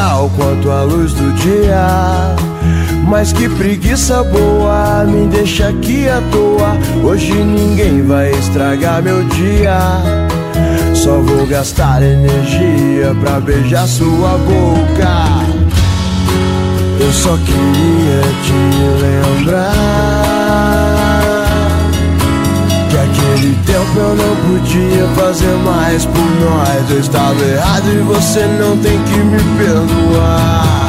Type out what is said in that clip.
legal quanto a luz do dia. Mas que preguiça boa, me deixa aqui à toa. Hoje ninguém vai estragar meu dia. Só vou gastar energia pra beijar sua boca. Eu só queria te lembrar que aquele tempo eu não podia fazer mais por nós. Eu estava errado e você não tem que me perdoar.